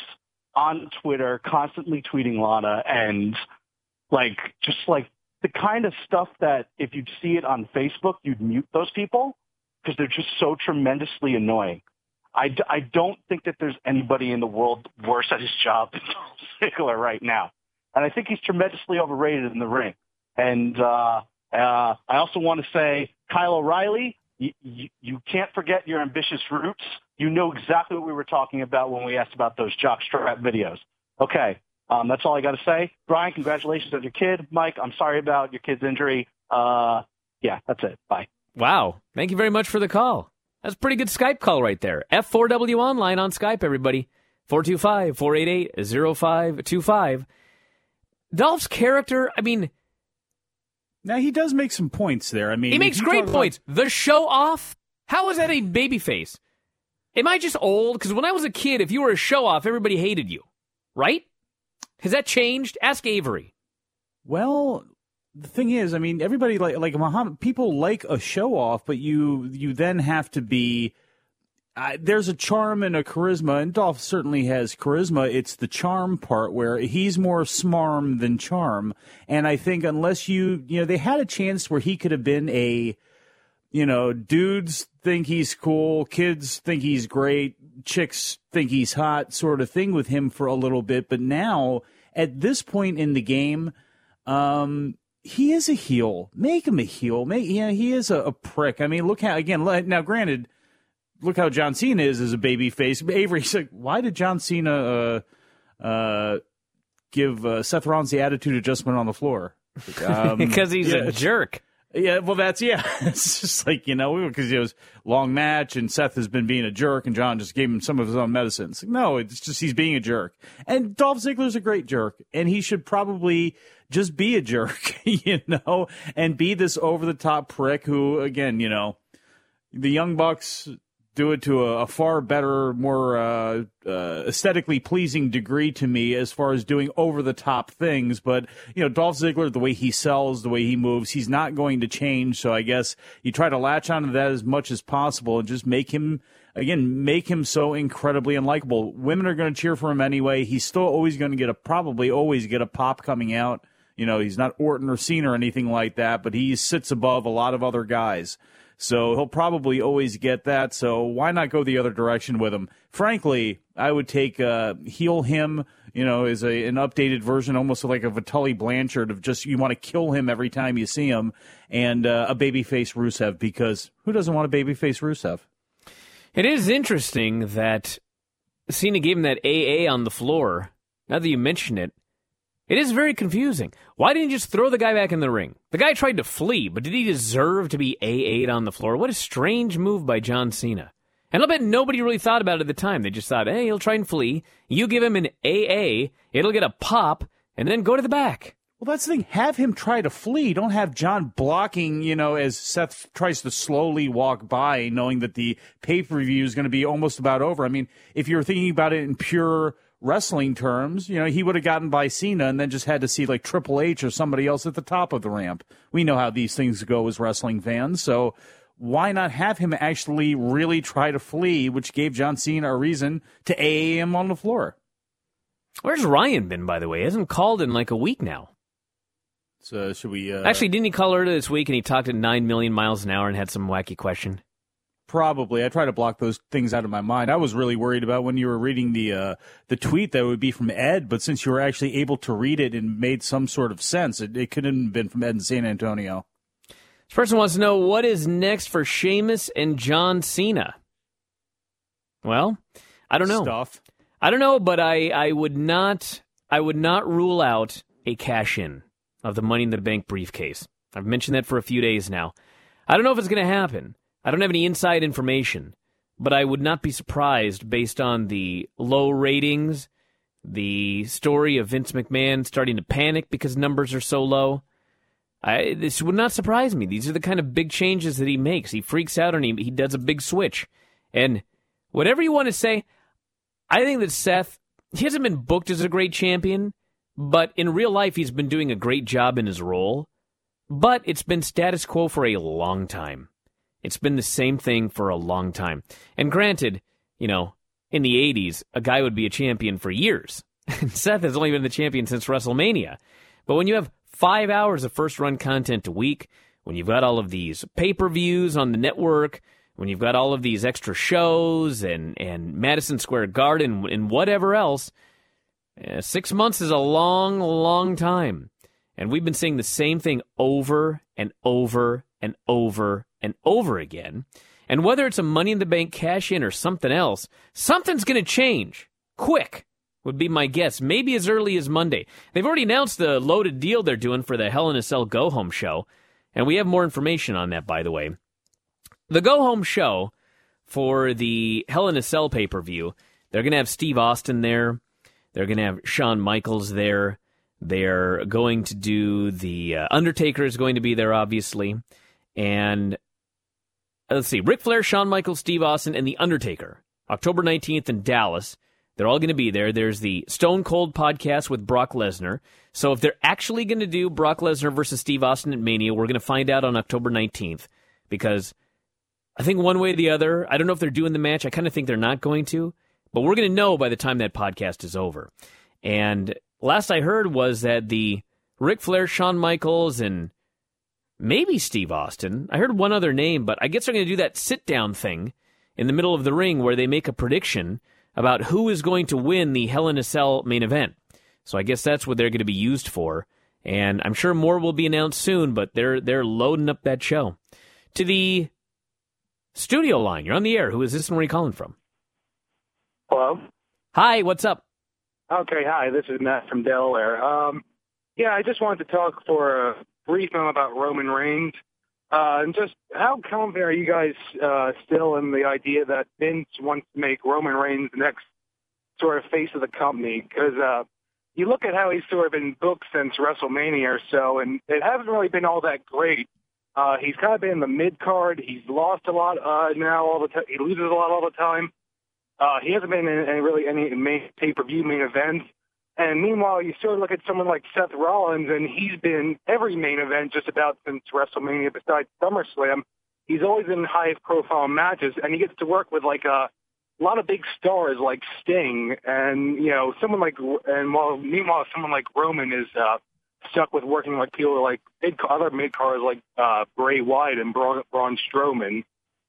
on Twitter constantly tweeting Lana, and like just like the kind of stuff that if you'd see it on Facebook, you'd mute those people because they're just so tremendously annoying. I, d- I don't think that there's anybody in the world worse at his job than Dolph Ziggler right now. And I think he's tremendously overrated in the ring. And uh, uh, I also want to say, Kyle O'Reilly, you, you, you can't forget your ambitious roots. You know exactly what we were talking about when we asked about those jockstrap videos. Okay, um, that's all I got to say. Brian, congratulations on your kid. Mike, I'm sorry about your kid's injury. Uh, yeah, that's it. Bye. Wow. Thank you very much for the call. That's a pretty good Skype call right there. F four W Online on Skype, everybody. four two five, four eight eight, zero five two five. Dolph's character, I mean... Now, he does make some points there. I mean, He if makes you great talk about- points. The show off? How is that a babyface? Am I just old? Because when I was a kid, if you were a show off, everybody hated you. Right? Has that changed? Ask Avery. Well, the thing is, I mean, everybody like like Muhammad. People like a show off, but you you then have to be. Uh, there's a charm and a charisma, and Dolph certainly has charisma. It's the charm part where he's more smarm than charm, and I think unless you you know they had a chance where he could have been a. You know, dudes think he's cool, kids think he's great, chicks think he's hot sort of thing with him for a little bit. But now, at this point in the game, um, he is a heel. Make him a heel. Make, yeah, he is a, a prick. I mean, look how, again, now granted, look how John Cena is as a baby face. Avery's like, why did John Cena uh, uh, give uh, Seth Rollins the attitude adjustment on the floor? Um, because he's yeah, a jerk. Yeah, well, that's, yeah. It's just like, you know, because it was long match and Seth has been being a jerk and John just gave him some of his own medicine. It's like, no, it's just he's being a jerk. And Dolph Ziggler's a great jerk, and he should probably just be a jerk, you know, and be this over-the-top prick who, again, you know, the Young Bucks do it to a, a far better, more uh, uh, aesthetically pleasing degree to me as far as doing over-the-top things. But, you know, Dolph Ziggler, the way he sells, the way he moves, he's not going to change. So I guess you try to latch onto that as much as possible and just make him, again, make him so incredibly unlikable. Women are going to cheer for him anyway. He's still always going to get a, probably always get a pop coming out. You know, he's not Orton or Cena or anything like that, but he sits above a lot of other guys. So he'll probably always get that. So why not go the other direction with him? Frankly, I would take uh, heel him, you know, as a, an updated version, almost like a Vitaly Blanchard of just you want to kill him every time you see him, and uh, a babyface Rusev, because who doesn't want a babyface Rusev? It is interesting that Cena gave him that A A on the floor. Now that you mention it, it is very confusing. Why didn't you just throw the guy back in the ring? The guy tried to flee, but did he deserve to be A A'd on the floor? What a strange move by John Cena. And I'll bet nobody really thought about it at the time. They just thought, hey, he'll try and flee. You give him an A A, it'll get a pop, and then go to the back. Well, that's the thing. Have him try to flee. Don't have John blocking, you know, as Seth tries to slowly walk by, knowing that the pay-per-view is going to be almost about over. I mean, if you're thinking about it in pure wrestling terms, you know, he would have gotten by Cena and then just had to see like Triple H or somebody else at the top of the ramp. We know how these things go as wrestling fans, so why not have him actually really try to flee, which gave John Cena a reason to A A him on the floor. Where's Ryan been, by the way? He hasn't called in like a week now. So should we... Uh... Actually, didn't he call earlier this week and he talked at nine million miles an hour and had some wacky question? Probably. I try to block those things out of my mind. I was really worried about when you were reading the uh, the tweet that it would be from Ed, but since you were actually able to read it and made some sort of sense, it, it couldn't have been from Ed in San Antonio. This person wants to know, what is next for Sheamus and John Cena? Well, I don't know. Stuff. I don't know, but I, I would not I would not rule out a cash-in of the Money in the Bank briefcase. I've mentioned that for a few days now. I don't know if it's going to happen. I don't have any inside information, but I would not be surprised based on the low ratings, the story of Vince McMahon starting to panic because numbers are so low. I, this would not surprise me. These are the kind of big changes that he makes. He freaks out and he, he does a big switch. And whatever you want to say, I think that Seth, he hasn't been booked as a great champion, but in real life he's been doing a great job in his role. But it's been status quo for a long time. It's been the same thing for a long time. And granted, you know, in the eighties, a guy would be a champion for years. And Seth has only been the champion since WrestleMania. But when you have five hours of first-run content a week, when you've got all of these pay-per-views on the network, when you've got all of these extra shows and, and Madison Square Garden and whatever else, uh, six months is a long, long time. And we've been saying the same thing over and over and over and over again. And whether it's a Money in the Bank cash-in or something else, something's going to change. Quick would be my guess. Maybe as early as Monday. They've already announced the loaded deal they're doing for the Hell in a Cell go-home show. And we have more information on that, by the way. The go-home show for the Hell in a Cell pay-per-view, they're going to have Steve Austin there. They're going to have Shawn Michaels there. They're going to do the uh, Undertaker is going to be there, obviously. And let's see, Ric Flair, Shawn Michaels, Steve Austin, and The Undertaker. October nineteenth in Dallas. They're all going to be there. There's the Stone Cold podcast with Brock Lesnar. So if they're actually going to do Brock Lesnar versus Steve Austin at Mania, we're going to find out on October nineteenth. Because I think one way or the other, I don't know if they're doing the match. I kind of think they're not going to. But we're going to know by the time that podcast is over. And last I heard was that the Ric Flair, Shawn Michaels, and maybe Steve Austin, I heard one other name, but I guess they're going to do that sit-down thing in the middle of the ring where they make a prediction about who is going to win the Hell in a Cell main event. So I guess that's what they're going to be used for. And I'm sure more will be announced soon, but they're they're loading up that show. To the studio line, you're on the air. Who is this and where are you calling from? Hello? Hi, what's up? Okay, hi, this is Matt from Delaware. Um, yeah, I just wanted to talk for a brief moment about Roman Reigns. Uh, and just how confident are you guys uh, still in the idea that Vince wants to make Roman Reigns the next sort of face of the company? Because uh, you look at how he's sort of been booked since WrestleMania or so, and it hasn't really been all that great. Uh, he's kind of been in the mid-card. He's lost a lot uh, now all the time. He loses a lot all the time. Uh, he hasn't been in, in really any main pay-per-view main events. And meanwhile, you sort of look at someone like Seth Rollins, and he's been every main event just about since WrestleMania besides SummerSlam. He's always in high-profile matches, and he gets to work with, like, a lot of big stars like Sting. And, you know, someone like, and while, meanwhile, someone like Roman is uh, stuck with working like people like mid, other mid-cars like uh, Bray Wyatt and Braun, Braun Strowman.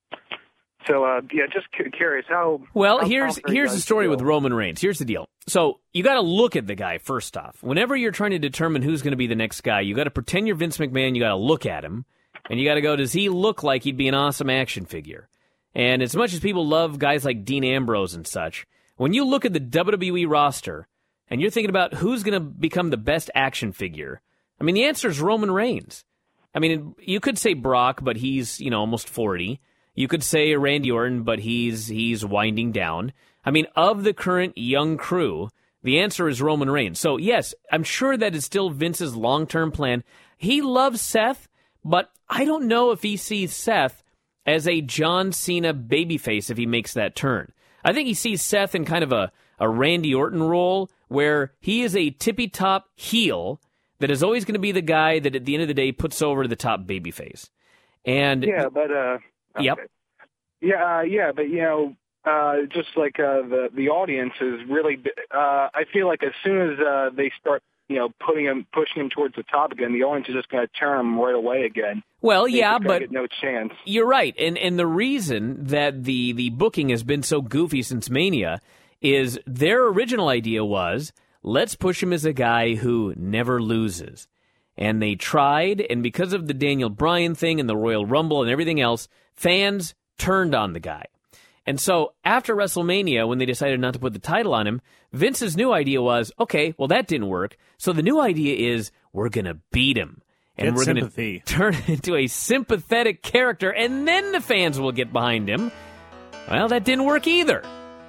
So, uh, yeah, just cu- curious how... Well, how here's here's the story with Roman Reigns. Here's the deal. So, you got to look at the guy first off. Whenever you're trying to determine who's going to be the next guy, you got to pretend you're Vince McMahon, you got to look at him, and you got to go, does he look like he'd be an awesome action figure? And as much as people love guys like Dean Ambrose and such, when you look at the W W E roster, and you're thinking about who's going to become the best action figure, I mean, the answer is Roman Reigns. I mean, you could say Brock, but he's, you know, almost forty. You could say Randy Orton, but he's he's winding down. I mean, of the current young crew, the answer is Roman Reigns. So, yes, I'm sure that is still Vince's long-term plan. He loves Seth, but I don't know if he sees Seth as a John Cena babyface if he makes that turn. I think he sees Seth in kind of a, a Randy Orton role where he is a tippy-top heel that is always going to be the guy that at the end of the day puts over the top babyface. And Yeah, but... uh. Okay. Yep. Yeah, uh, yeah, but you know, uh, just like uh, the the audience is really. Uh, I feel like as soon as uh, they start, you know, putting him, pushing him towards the top again, the audience is just going to turn him right away again. Well, They yeah, just gonna but get no chance. You're right, and and the reason that the the booking has been so goofy since Mania is their original idea was let's push him as a guy who never loses. And they tried, and because of the Daniel Bryan thing and the Royal Rumble and everything else, fans turned on the guy. And so after WrestleMania, when they decided not to put the title on him, Vince's new idea was, okay, well, that didn't work. So the new idea is we're going to beat him. And Get we're going sympathy. to turn him into a sympathetic character, and then the fans will get behind him. Well, that didn't work either.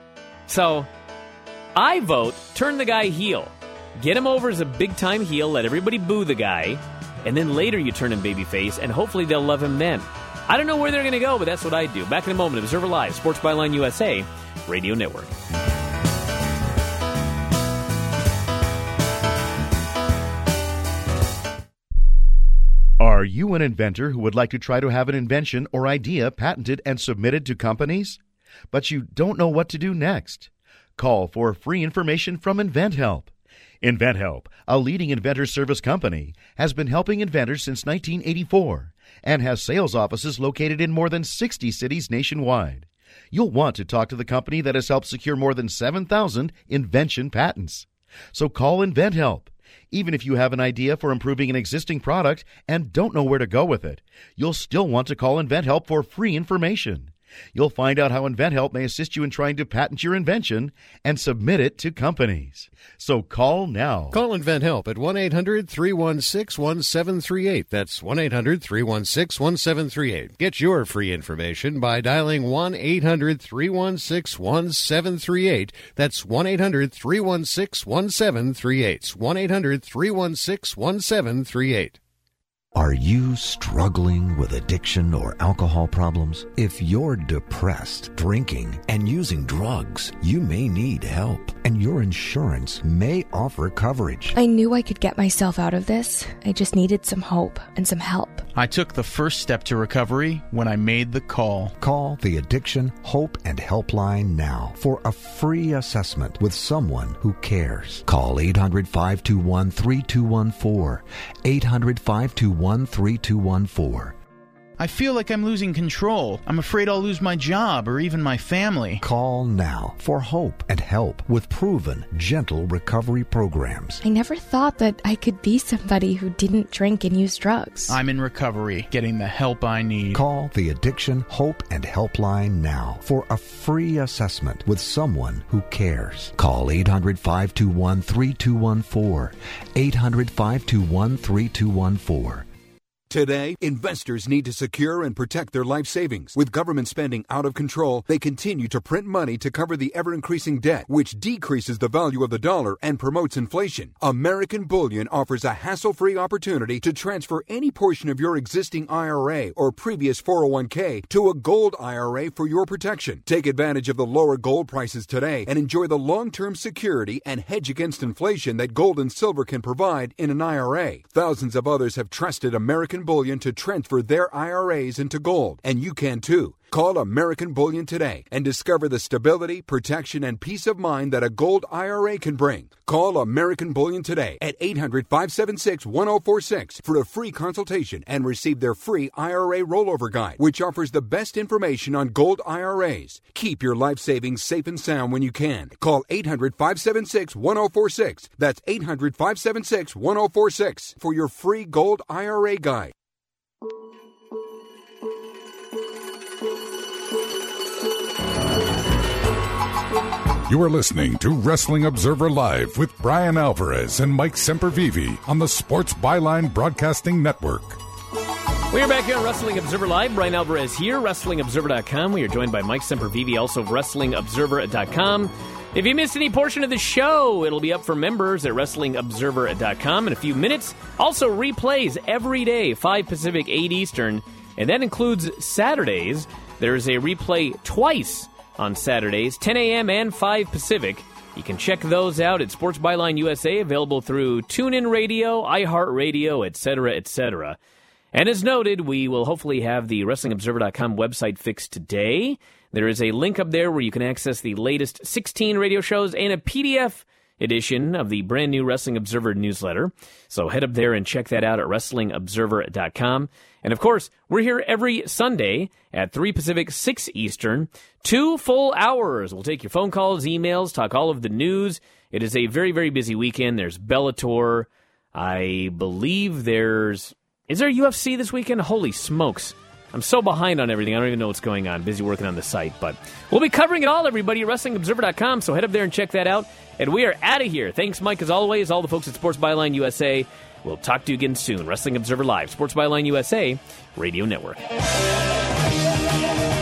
So I vote turn the guy heel. Get him over as a big-time heel, let everybody boo the guy, and then later you turn him babyface, and hopefully they'll love him then. I don't know where they're going to go, but that's what I do. Back in a moment, Observer Live, Sports Byline U S A, Radio Network. Are you an inventor who would like to try to have an invention or idea patented and submitted to companies, but you don't know what to do next? Call for free information from InventHelp. InventHelp, a leading inventor service company, has been helping inventors since nineteen eighty-four and has sales offices located in more than sixty cities nationwide. You'll want to talk to the company that has helped secure more than seven thousand invention patents. So call InventHelp. Even if you have an idea for improving an existing product and don't know where to go with it, you'll still want to call InventHelp for free information. You'll find out how InventHelp may assist you in trying to patent your invention and submit it to companies. So call now. Call InventHelp at one eight hundred three one six one seven three eight. That's one eight hundred three one six one seven three eight. Get your free information by dialing one eight hundred three one six one seven three eight. That's one eight hundred three one six one seven three eight. one eight hundred three one six one seven three eight. Are you struggling with addiction or alcohol problems? If you're depressed, drinking, and using drugs, you may need help, and your insurance may offer coverage. I knew I could get myself out of this. I just needed some hope and some help. I took the first step to recovery when I made the call. Call the Addiction Hope and Helpline now for a free assessment with someone who cares. Call eight hundred, five two one, three two one four. eight hundred, five two one, three two one four. I feel like I'm losing control. I'm afraid I'll lose my job or even my family. Call now for hope and help with proven, gentle recovery programs. I never thought that I could be somebody who didn't drink and use drugs. I'm in recovery, getting the help I need. Call the Addiction Hope and Helpline now for a free assessment with someone who cares. Call eight hundred, five two one, three two one four. eight hundred, five two one, three two one four. Today, investors need to secure and protect their life savings. With government spending out of control, they continue to print money to cover the ever-increasing debt, which decreases the value of the dollar and promotes inflation. American Bullion offers a hassle-free opportunity to transfer any portion of your existing I R A or previous four oh one k to a gold I R A for your protection. Take advantage of the lower gold prices today and enjoy the long-term security and hedge against inflation that gold and silver can provide in an I R A. Thousands of others have trusted American Bullion to transfer their I R As into gold, and you can too. Call American Bullion today and discover the stability, protection, and peace of mind that a gold I R A can bring. Call American Bullion today at eight hundred, five seven six, one oh four six for a free consultation and receive their free I R A rollover guide, which offers the best information on gold I R As. Keep your life savings safe and sound when you can. Call eight hundred, five seven six, one oh four six. That's eight hundred, five seven six, one oh four six for your free gold I R A guide. You are listening to Wrestling Observer Live with Brian Alvarez and Mike Sempervive on the Sports Byline Broadcasting Network. We are back here on Wrestling Observer Live. Brian Alvarez here, Wrestling Observer dot com. We are joined by Mike Sempervive, also of Wrestling Observer dot com. If you missed any portion of the show, it'll be up for members at Wrestling Observer dot com in a few minutes. Also, replays every day, five Pacific, eight Eastern, and that includes Saturdays. There is a replay twice on Saturdays, ten a.m. and five Pacific. You can check those out at Sports Byline U S A, available through TuneIn Radio, iHeartRadio, et cetera, et cetera. And as noted, we will hopefully have the Wrestling Observer dot com website fixed today. There is a link up there where you can access the latest sixteen radio shows and a P D F edition of the brand new Wrestling Observer newsletter. So head up there and check that out at Wrestling Observer dot com. And of course, we're here every Sunday at three Pacific, six Eastern. Two full hours. We'll take your phone calls, emails, talk all of the news. It is a very, very busy weekend. There's Bellator. I believe there's... Is there U F C this weekend? Holy smokes. I'm so behind on everything. I don't even know what's going on. Busy working on the site. But we'll be covering it all, everybody, at Wrestling Observer dot com. So head up there and check that out. And we are out of here. Thanks, Mike, as always. All the folks at Sports Byline U S A. We'll talk to you again soon. Wrestling Observer Live, Sports Byline U S A, Radio Network.